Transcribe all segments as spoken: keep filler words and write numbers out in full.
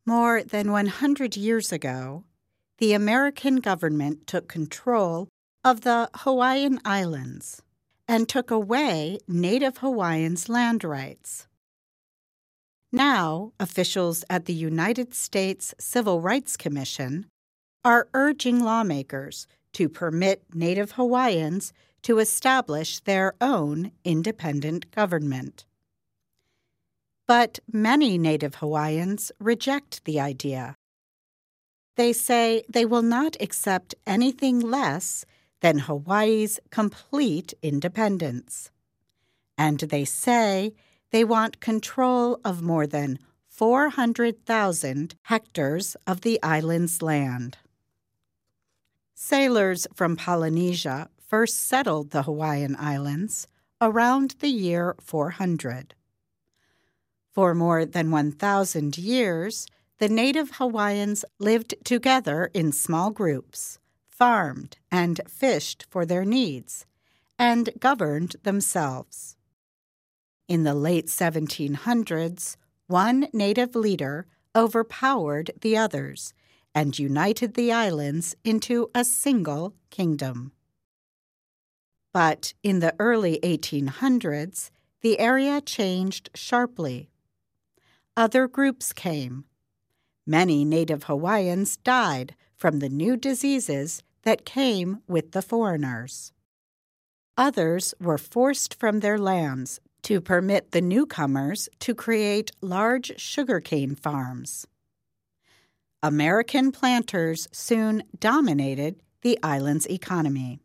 More than one hundred years ago, the American government took control of the Hawaiian Islands and took away Native Hawaiians' land rights. Now, officials at the United States Civil Rights Commission are urging lawmakers to permit Native Hawaiians to establish their own independent government. But many Native Hawaiians reject the idea. They say they will not accept anything less than Hawaii's complete independence. And they say they want control of more than four hundred thousand hectares of the island's land. Sailors from Polynesia first settled the Hawaiian Islands around the year four hundred. For more than one thousand years, the Native Hawaiians lived together in small groups, farmed and fished for their needs, and governed themselves. In the late seventeen hundreds, one native leader overpowered the others and united the islands into a single kingdom. But in the early eighteen hundreds, the area changed sharply. Other groups came. Many Native Hawaiians died from the new diseases that came with the foreigners. Others were forced from their lands to permit the newcomers to create large sugarcane farms. American planters soon dominated the island's economy.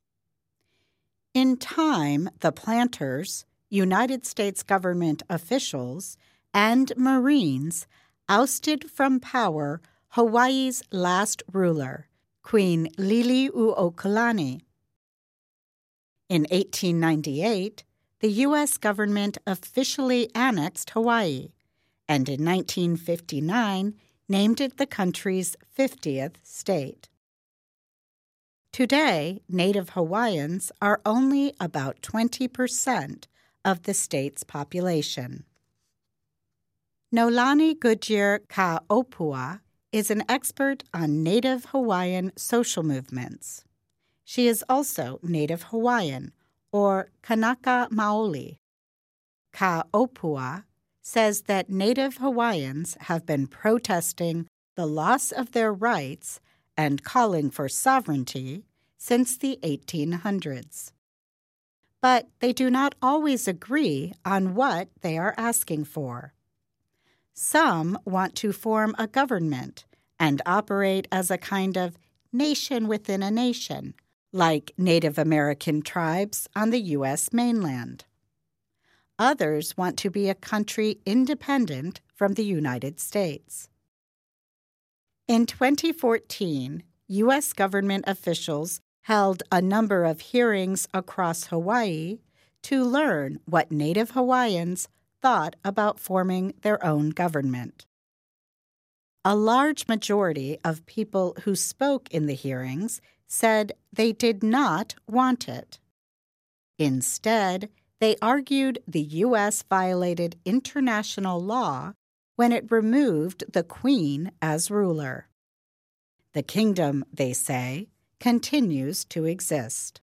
In time, the planters, United States government officials, and Marines ousted from power Hawaii's last ruler, Queen Liliuokalani. In eighteen ninety-eight, the U S government officially annexed Hawaii, and in nineteen fifty-nine named it the country's fiftieth state. Today, Native Hawaiians are only about twenty percent of the state's population. Nolani Goodyear Ka'opua is an expert on Native Hawaiian social movements. She is also Native Hawaiian, or Kanaka Maoli. Ka'opua says that Native Hawaiians have been protesting the loss of their rights and calling for sovereignty since the eighteen hundreds. But they do not always agree on what they are asking for. Some want to form a government and operate as a kind of nation within a nation, like Native American tribes on the U S mainland. Others want to be a country independent from the United States. In twenty fourteen, U S government officials held a number of hearings across Hawaii to learn what Native Hawaiians thought about forming their own government. A large majority of people who spoke in the hearings said they did not want it. Instead, they argued the U S violated international law when it removed the Queen as ruler. The kingdom, they say, continues to exist.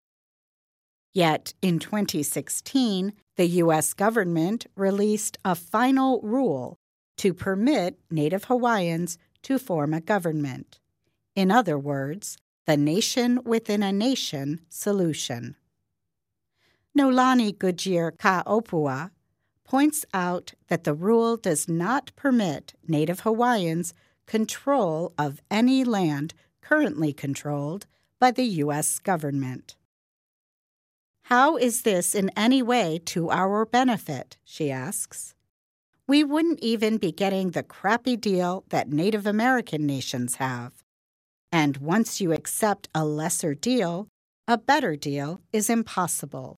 Yet, in twenty sixteen, the U S government released a final rule to permit Native Hawaiians to form a government. In other words, the nation within a nation solution. Nolani Goodyear Ka'opua points out that the rule does not permit Native Hawaiians control of any land currently controlled by the U S government. How is this in any way to our benefit, she asks. We wouldn't even be getting the crappy deal that Native American nations have. And once you accept a lesser deal, a better deal is impossible.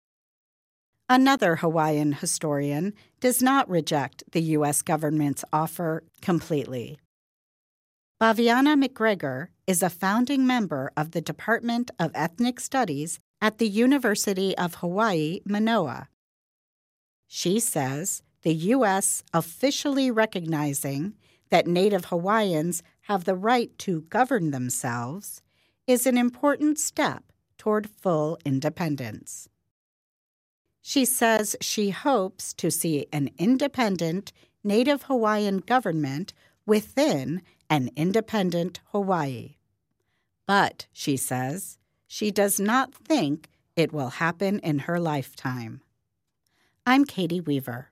Another Hawaiian historian does not reject the U S government's offer completely. Baviana McGregor is a founding member of the Department of Ethnic Studies at the University of Hawaii, Manoa. She says the U S officially recognizing that Native Hawaiians have the right to govern themselves is an important step toward full independence. She says she hopes to see an independent Native Hawaiian government within an independent Hawaii. But, she says, she does not think it will happen in her lifetime. I'm Katie Weaver.